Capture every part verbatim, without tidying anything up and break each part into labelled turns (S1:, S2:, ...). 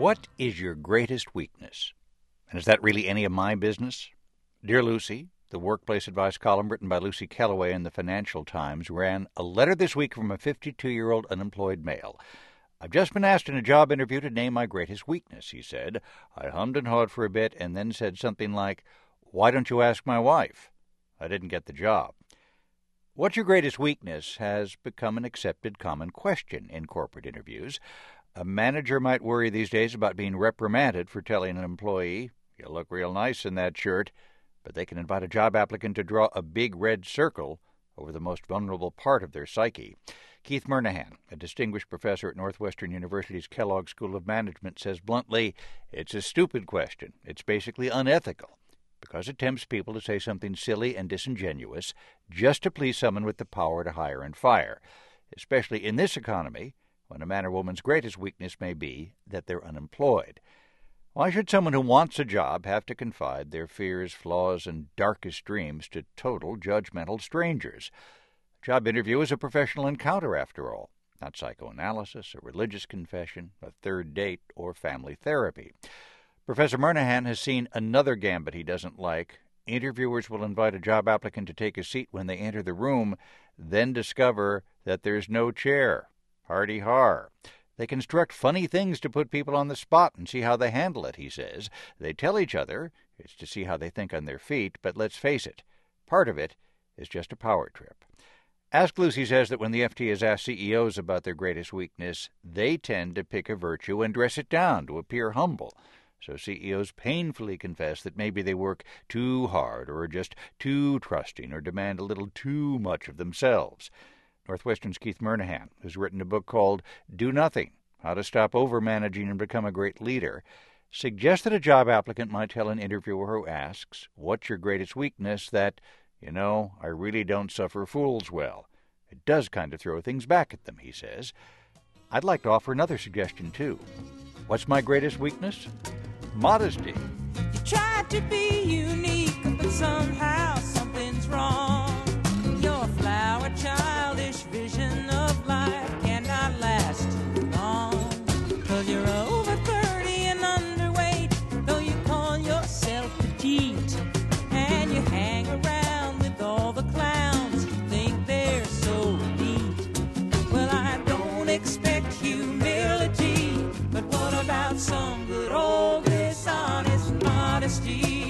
S1: What is your greatest weakness? And is that really any of my business? Dear Lucy, the workplace advice column written by Lucy Kellaway in the Financial Times ran a letter this week from a fifty-two-year-old unemployed male. I've just been asked in a job interview to name my greatest weakness, he said. I hummed and hawed for a bit and then said something like, "Why don't you ask my wife?" I didn't get the job. What's your greatest weakness has become an accepted common question in corporate interviews. A manager might worry these days about being reprimanded for telling an employee, "You look real nice in that shirt," but they can invite a job applicant to draw a big red circle over the most vulnerable part of their psyche. Keith Murnaghan, a distinguished professor at Northwestern University's Kellogg School of Management, says bluntly, it's a stupid question. It's basically unethical, because it tempts people to say something silly and disingenuous just to please someone with the power to hire and fire, especially in this economy, when a man or woman's greatest weakness may be that they're unemployed. Why should someone who wants a job have to confide their fears, flaws, and darkest dreams to total judgmental strangers? A job interview is a professional encounter, after all, not psychoanalysis, a religious confession, a third date, or family therapy. Professor Murnaghan has seen another gambit he doesn't like. Interviewers will invite a job applicant to take a seat when they enter the room, then discover that there's no chair. Hardy har. They construct funny things to put people on the spot and see how they handle it, he says. They tell each other it's to see how they think on their feet, but let's face it, part of it is just a power trip. Ask Lucy says that when the F T has asked C E Os about their greatest weakness, they tend to pick a virtue and dress it down to appear humble. So C E Os painfully confess that maybe they work too hard or are just too trusting or demand a little too much of themselves. Northwestern's Keith Murnaghan, who's written a book called Do Nothing, How to Stop Overmanaging and Become a Great Leader, suggests that a job applicant might tell an interviewer who asks, "What's your greatest weakness?" that, you know, I really don't suffer fools well. It does kind of throw things back at them, he says. I'd like to offer another suggestion, too. What's my greatest weakness? Modesty.
S2: You try to be unique, but somehow something's wrong. Your flower childish vision of life cannot last too long. Cause you're over thirty and underweight, though you call yourself petite. And you hang around with all the clowns who think they're so neat. Well, I don't expect humility, but what about some good old dishonest modesty?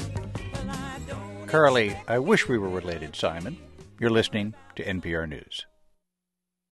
S1: Carly, I wish we were related, Simon. You're listening to N P R News.